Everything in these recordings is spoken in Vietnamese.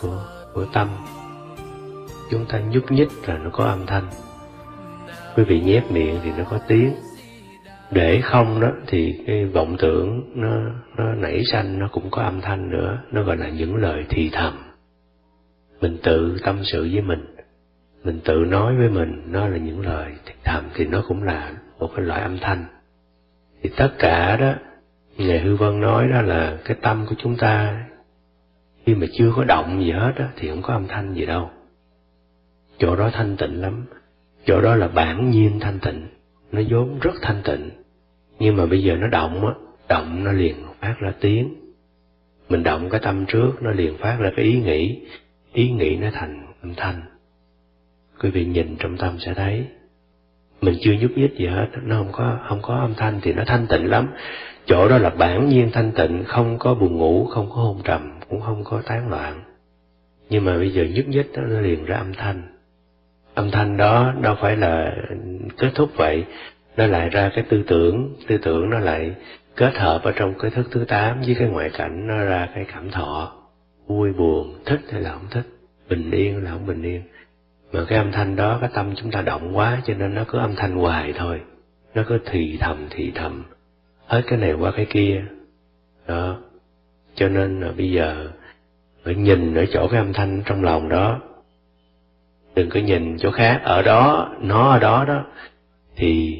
của tâm. Chúng ta nhúc nhích là nó có âm thanh. Quý vị nhét miệng thì nó có tiếng. Để không đó thì cái vọng tưởng nó nảy sanh, nó cũng có âm thanh nữa, nó gọi là những lời thì thầm. Mình tự tâm sự với mình tự nói với mình, nó là những lời thì thầm, thì nó cũng là một cái loại âm thanh. Thì tất cả đó, Ngài Hư Vân nói đó là cái tâm của chúng ta khi mà chưa có động gì hết đó, thì không có âm thanh gì đâu. Chỗ đó thanh tịnh lắm, chỗ đó là bản nhiên thanh tịnh, nó vốn rất thanh tịnh. Nhưng mà bây giờ nó động á, động nó liền phát ra tiếng. Mình động cái tâm trước, nó liền phát ra cái ý nghĩ nó thành âm thanh. Quý vị nhìn trong tâm sẽ thấy, mình chưa nhúc nhích gì hết, nó không có âm thanh thì nó thanh tịnh lắm. Chỗ đó là bản nhiên thanh tịnh, không có buồn ngủ, không có hôn trầm, cũng không có tán loạn. Nhưng mà bây giờ nhúc nhích đó, nó liền ra âm thanh. Âm thanh đó đâu phải là kết thúc vậy, nó lại ra cái tư tưởng nó lại kết hợp ở trong cái thức thứ 8 với cái ngoại cảnh, nó ra cái cảm thọ, vui buồn, thích hay là không thích, bình yên hay là không bình yên. Mà cái âm thanh đó, cái tâm chúng ta động quá cho nên nó cứ âm thanh hoài thôi, nó cứ thì thầm, hết cái này qua cái kia. Đó, cho nên là bây giờ phải nhìn ở chỗ cái âm thanh trong lòng đó, đừng có nhìn chỗ khác. Ở đó, nó ở đó đó, thì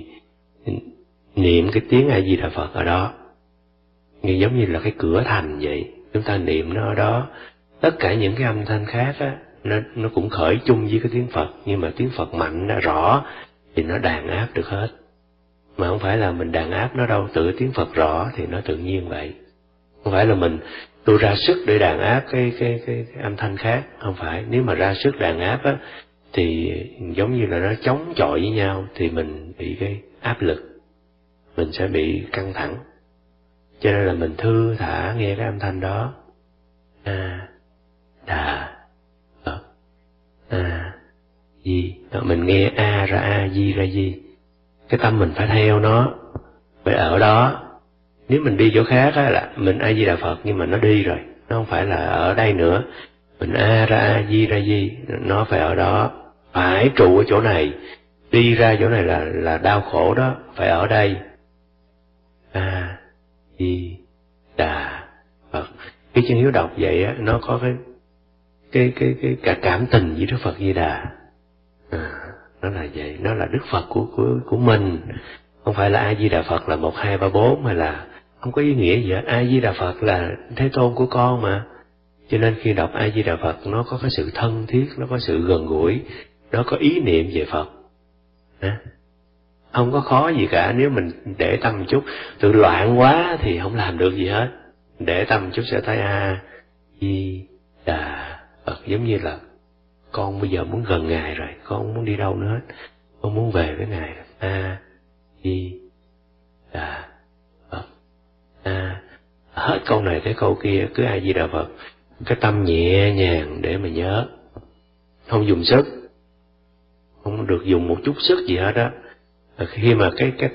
niệm cái tiếng A Di Đà Phật ở đó, như giống như là cái cửa thành vậy, chúng ta niệm nó ở đó. Tất cả những cái âm thanh khác á, nó cũng khởi chung với cái tiếng Phật, nhưng mà tiếng Phật mạnh nó rõ thì nó đàn áp được hết. Mà không phải là mình đàn áp nó đâu, tự tiếng Phật rõ thì nó tự nhiên vậy. Không phải là tôi ra sức để đàn áp cái âm thanh khác, không phải. Nếu mà ra sức đàn áp á, thì giống như là nó chống chọi với nhau, thì mình bị cái áp lực, mình sẽ bị căng thẳng. Cho nên là mình thư thả nghe cái âm thanh đó. A Đà Phật, A Di. Mình nghe A ra A, Di ra Di. Cái tâm mình phải theo nó, phải ở đó. Nếu mình đi chỗ khác á, là mình A Di Đà Phật nhưng mà nó đi rồi, nó không phải là ở đây nữa. Mình A ra A, Di ra Di, nó phải ở đó, phải trụ ở chỗ này. Đi ra chỗ này là đau khổ đó, phải ở đây. A Di Đà Phật. Cái chân hiếu đọc vậy á, nó có cái cả cảm tình với Đức Phật Di Đà. Nó là vậy, nó là Đức Phật của mình, không phải là A Di Đà Phật là 1, 2, 3, 4, hay là không có ý nghĩa gì hết. A Di Đà Phật là Thế Tôn của con mà. Cho nên khi đọc A Di Đà Phật, nó có cái sự thân thiết, nó có sự gần gũi, nó có ý niệm về Phật. Không có khó gì cả. Nếu mình để tâm một chút, tự loạn quá thì không làm được gì hết. Để tâm một chút sẽ thấy A Di Đà Phật. Giống như là con bây giờ muốn gần Ngài rồi, con không muốn đi đâu nữa hết, con muốn về với Ngài. A Di Đà Phật. Hết câu này tới câu kia cứ A Di Đà Phật. Cái tâm nhẹ nhàng để mà nhớ, không dùng sức, không được dùng một chút sức gì hết đó. Khi mà cái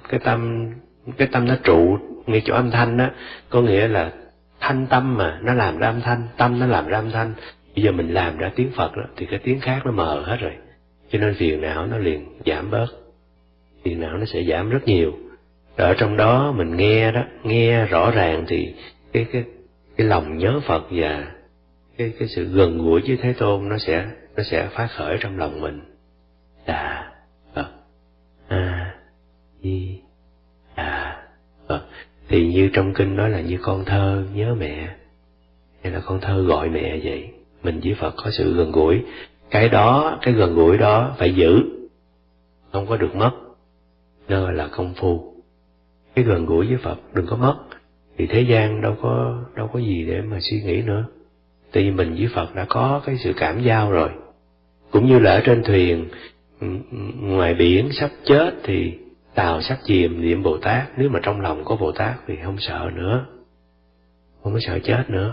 tâm nó trụ ngay chỗ âm thanh đó, có nghĩa là thanh tâm mà nó làm ra âm thanh, tâm nó làm ra âm thanh. Bây giờ mình làm ra tiếng Phật đó, thì cái tiếng khác nó mờ hết rồi, cho nên phiền não nó liền giảm bớt, phiền não nó sẽ giảm rất nhiều. Rồi ở trong đó mình nghe đó, nghe rõ ràng thì cái lòng nhớ Phật và cái sự gần gũi với Thế Tôn nó sẽ phát khởi trong lòng mình. Đà Phật, A Di Đà Phật. Thì như trong kinh nói là như con thơ nhớ mẹ, hay là con thơ gọi mẹ vậy. Mình với Phật có sự gần gũi, cái gần gũi đó phải giữ, không có được mất. Đó là công phu. Cái gần gũi với Phật đừng có mất, thì thế gian đâu có gì để mà suy nghĩ nữa. Tại vì mình với Phật đã có cái sự cảm giao rồi. Cũng như là ở trên thuyền, ngoài biển sắp chết thì tàu sắp chìm, niệm Bồ Tát. Nếu mà trong lòng có Bồ Tát thì không sợ nữa, không có sợ chết nữa.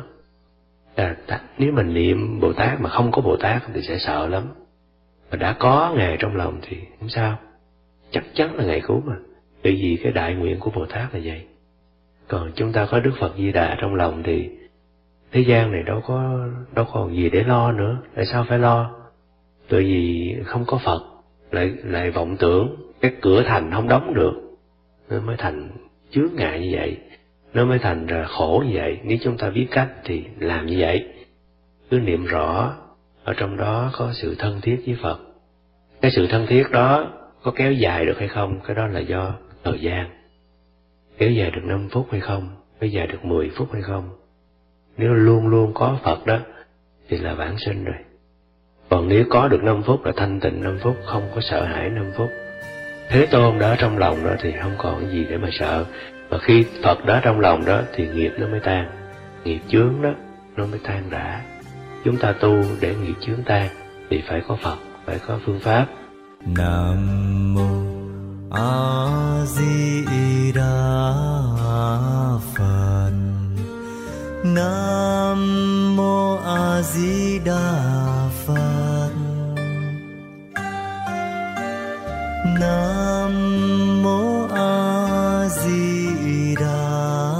Nếu mình niệm Bồ Tát mà không có Bồ Tát thì sẽ sợ lắm. Mà đã có Ngài trong lòng thì không sao, chắc chắn là Ngài cứu mà. Bởi vì cái đại nguyện của Bồ Tát là vậy. Còn chúng ta có Đức Phật Di Đà trong lòng thì thế gian này đâu còn gì để lo nữa. Tại sao phải lo? Bởi vì không có Phật, lại vọng tưởng, cái cửa thành không đóng được, nó mới thành chướng ngại như vậy, nó mới thành ra khổ như vậy. Nếu chúng ta biết cách thì làm như vậy, cứ niệm rõ ở trong đó có sự thân thiết với Phật. Cái sự thân thiết đó có kéo dài được hay không, cái đó là do thời gian. Kéo dài được 5 phút hay không, kéo dài được 10 phút hay không. Nếu luôn luôn có Phật đó thì là vãng sinh rồi. Còn nếu có được 5 phút là thanh tịnh 5 phút, không có sợ hãi 5 phút. Thế Tôn đó trong lòng đó thì không còn gì để mà sợ. Mà khi Phật đó trong lòng đó thì nghiệp nó mới tan. Nghiệp chướng đó nó mới tan rã. Chúng ta tu để nghiệp chướng tan thì phải có Phật, phải có phương pháp. Nam mô A Di Đà Phật. Nam mô A Di Đà Phật. Nam mô A Di Đà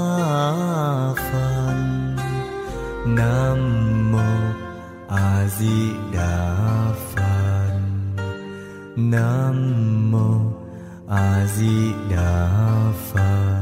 Phật. Nam mô A Di Đà Phật. Nam mô A Di Đà Phật.